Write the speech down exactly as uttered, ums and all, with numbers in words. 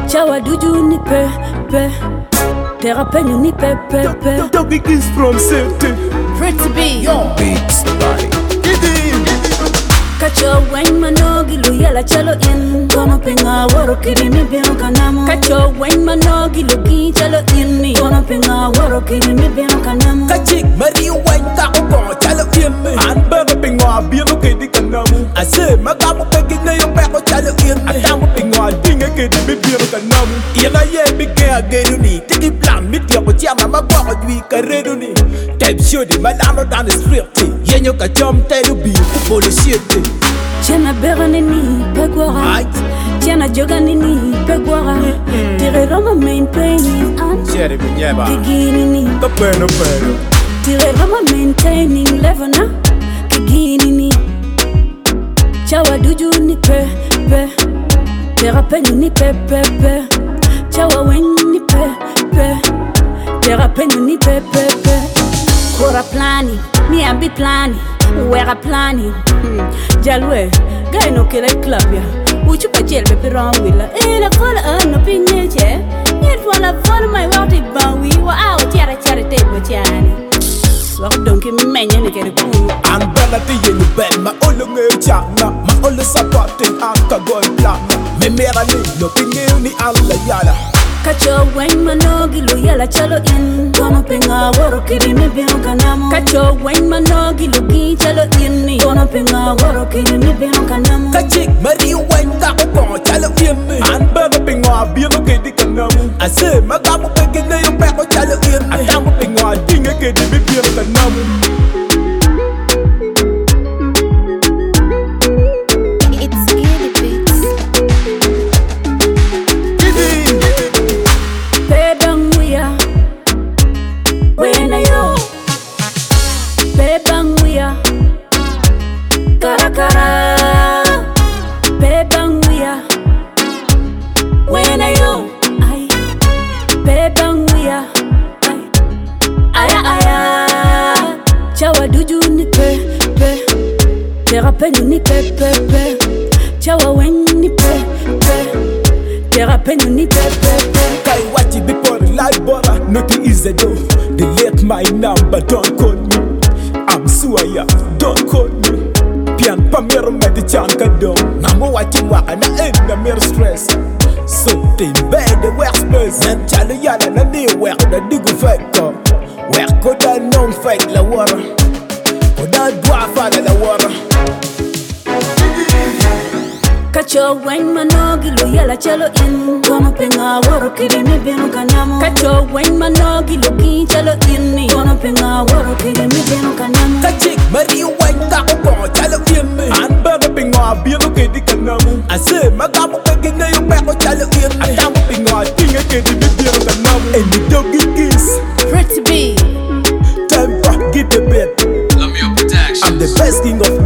Chawa duju ni pe pe, terra penyo ni pe pe pe. Doggy is from City. Pretty B, Yo, beats body. Kacho weng manogi luyela chalo in. Kono penga waro kiri mi beno kanamu. Kacho weng manogi lugi chalo in ni. Kono penga waro kiri mi beno kanamu. Kachik Mario weng kako kono chalo in me. An beno penga beno kiri kanamu. Ase magamu pegi na yung peko chalo in me. Atamu penga dinga kiri mi beno kanamu. Yana ye bige ageru ni. Tiki plan mit ya kochama magwako jwi kareru ni. Type shodi malano down the street. Yenyo kachom telu bi kupolo shit. Tiana berane ni pegwara, Tiana jogani ni pegwara. Tire rama main painting an Kigini ni Kapeno peno. Tire rama maintaining levena Kigini ni Chawa duju ni pe pe, terra penyo ni pe pe pe. Chawa weng ni pe pe, terra penyo ni pe pe pe. Kora plani, mi ambi plani. Where I planning, Jalwe, guy no kill a club ya. Which you pajel be wrong with la. Eh, la follow uh, no pinge che. Yet while I follow my rowdy bow, we were out here at charity with Yanni. So don't give me men and get a cool. I'm better than you bet my old chana, my old supporting anchor gold plana. Me mera ni no pinge ni alla yala. Kacho weng manogi luyela chalo in. Kono penga waro kiri mi beno kanamu. Kacho weng manogi lugi chalo in ni. Kono penga waro kiri mi beno kanamu. Kachik Mario weng kako kono chalo in me. An beno penga beno kiri kanamu. Ase magamu pegi na yung peko chalo in me. Atamu penga dinga kiri mi beno kanamu. Kara kara, bebang wia. When I yo, ay, bebang wia, ay, aya aya. Chawa duju ni pe pe, terra penyo ni pe pe pe. Chawa weng ni pe pe, terra penyo ni pe pe pe. Kai wachi before life bora, nothing is a do. Delete my number, don't call me. I'm Suaya, don't call me. Pian pamero meti chanka dom. Namo watching waka na end na mere stress. So team bad the workspace. Nan chalo yala na ni work da digu fake ko. Work ko da non fake la wara. Ko da dwa fala la wara. Kacho weng manogi luyela chalo in. Kono penga waro kiri mi beno kanamu. Kacho weng manogi lugi chalo in ni. Kono penga waro kiri mi beno kanamu. Kachik Mario weng kako kono chalo in me. An beno penga beno kiri kanamu. Ase magamu pegi na yung peko chalo in me. Atamu penga dinga kiri mi beno kanamu. And the doggy kiss Pretty B, Temper, get the bit. Lamio Protection. I'm the best king of